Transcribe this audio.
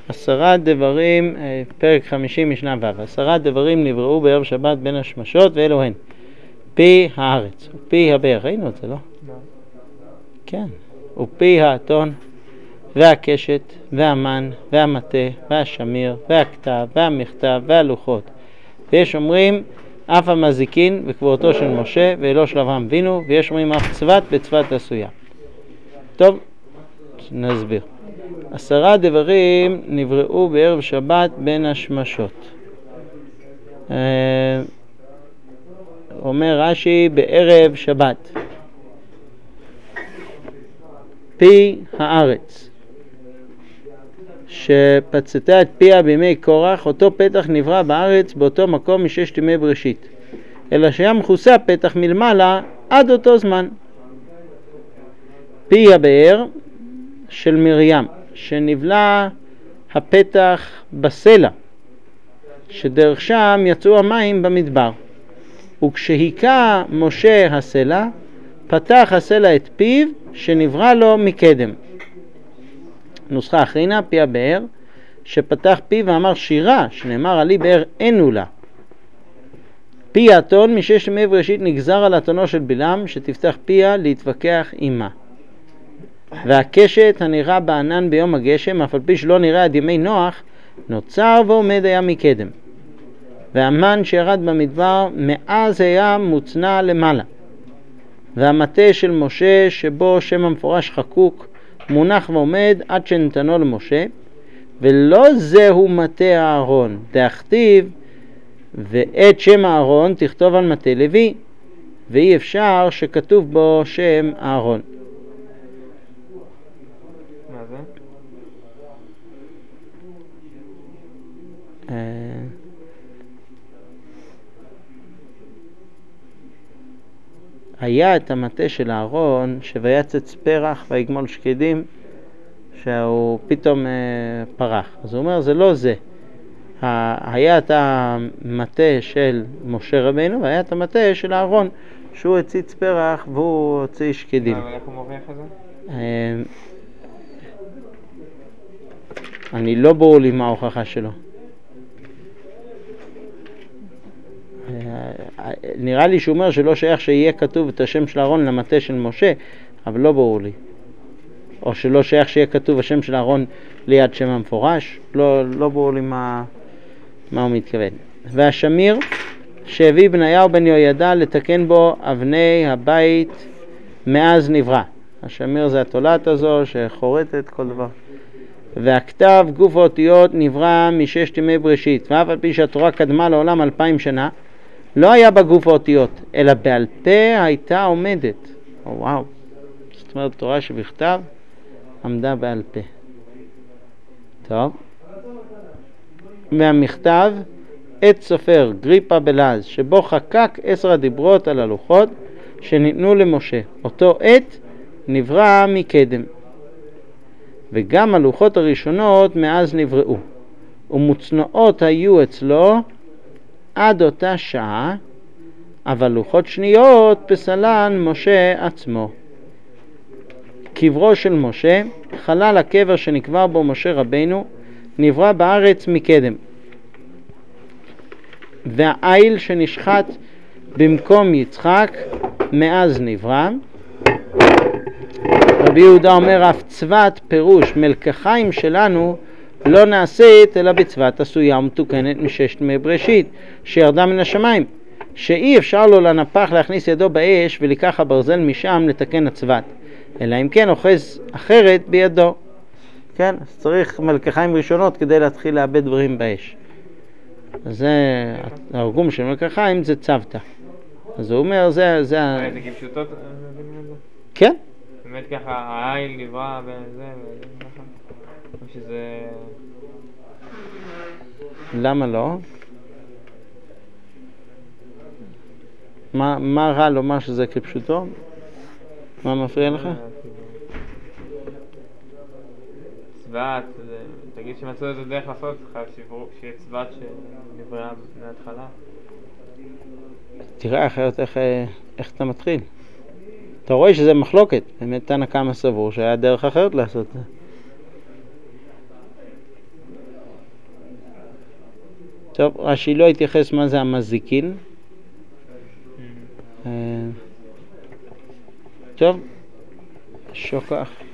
10 דברים, פרק 50 משנה ו'. 10 דברים נבראו בערב שבת בין השמשות, ואלו הן פי הארץ, ופי הבאר, ראינו את זה, לא? כן, ופי האתון, והקשת, והמן, והמטה, והשמיר, והכתב, והמכתב, והלוחות. ויש אומרים אף המזיקין וקבורתו של משה ואלו של אברהם אבינו, ויש אומרים אף צבת בצבת עשויה. טוב, נסביר. 10 דברים נבראו בערב שבת בין השמשות. אומר רש"י בערב שבת. פי הארץ, שפצתה את פיה בימי קורח, אותו פתח נברא בארץ באותו מקום מששת ימי בראשית, אלא שהיה מכוסה פתח מלמעלה עד אותו זמן. פי הבאר של מרים, שנבלע הפתח בסלע, שדרך שם יצאו המים במדבר, וכשהיקע משה הסלע, פתח הסלע את פיו שנברא לו מקדם. נוסחה אחרינה, פי הבאר, שפתח פיו ואמר שירה, שנאמר עלי באר אינו לה. פי האתון, מששת ימי בראשית נגזר על אתונו של בלעם, שתפתח פיה להתווכח עמה. והקשת הנראה בענן ביום הגשם, אף על פי שלא נראה עד ימי נוח, נוצר ועומד היה מקדם. והמן שירד במדבר, מאז היה מוצנע למעלה. והמטה של משה, שבו שם המפורש חקוק, מונח ועומד עד שנתנו למשה, ולא זהו מטה הארון, דאכתיב ואת שם הארון תכתוב על מטה לוי, ואי אפשר שכתוב בו שם הארון. מה זה? היה את המטה של הארון שויצץ פרח ויגמול שקדים, שהוא פתאום פרח. אז הוא אומר זה לא זה. היה את המטה של משה רבינו והיה את המטה של הארון שהוא הציץ פרח והוא הוציא שקדים. אבל איך הוא מוכיח את זה? אני לא ברור לי מה ההוכחה שלו. נראה לי שהוא אומר שלא שייך שיהיה כתוב את השם של הארון למטה של משה, אבל לא ברור לי. או שלא שייך שיהיה כתוב השם של הארון ליד שם המפורש, לא ברור לי מה הוא מתכוון. והשמיר שהביא בניהו בן יהוידע לתקן בו אבני הבית מאז נברא. השמיר זה התולעת הזו שחורטת כל דבר. והכתב גוף האותיות נברא מששת ימי בראשית, ואף על פי שהתורה קדמה לעולם 2000 שנה, לא היה בה גוף האותיות, אלא בעל פה הייתה עומדת. וואו, זאת אומרת תורה שבכתב עמדה בעל פה. טוב. והמכתב עת סופר גריפה בלעז, שבו חקק 10 הדיברות על הלוחות שניתנו למשה. אותו עת נברא מקדם. וגם הלוחות הראשונות מאז נבראו, ומוצנעות היו אצלו עד אותה שעה, אבל לוחות שניות פסלן משה עצמו. קברו של משה, חלל הקבר שנקבר בו משה רבינו, נברא בארץ מקדם. והאיל שנשחט במקום יצחק מאז נברא. רבי יהודה אומר אף צבת פירוש מלקחיים שלנו לא נעשית אלא בצבת עשויה ומתוקנת מששת ימי בראשית שירדה מן השמיים, שאי אפשר לו לנפח להכניס ידו באש ולקח הברזל משם לתקן הצבת, אלא אם כן אוחז אחרת בידו. כן, אז צריך מלקחיים ראשונות כדי להתחיל לאבד דברים באש. אז זה הארגום של מלקחיים, זה צוותא. אז הוא אומר זה זה כפשוטות? כן. באמת ככה העיל נברא וזה וככה? או שזה... למה לא? מה רע לומר שזה כפשוטו? מה מפריע לך? צבת, תגיד שמצאו איזה דרך לעשות שיהיה צבת שנבראה מההתחלה. תראה אחרת איך אתה מתחיל. אתה רואה שזה מחלוקת, באמת תנא קמא סבור שהיה דרך אחרת לעשות זה. טוב, רש"י לא התייחס מה זה המזיקין. טוב, שוכח.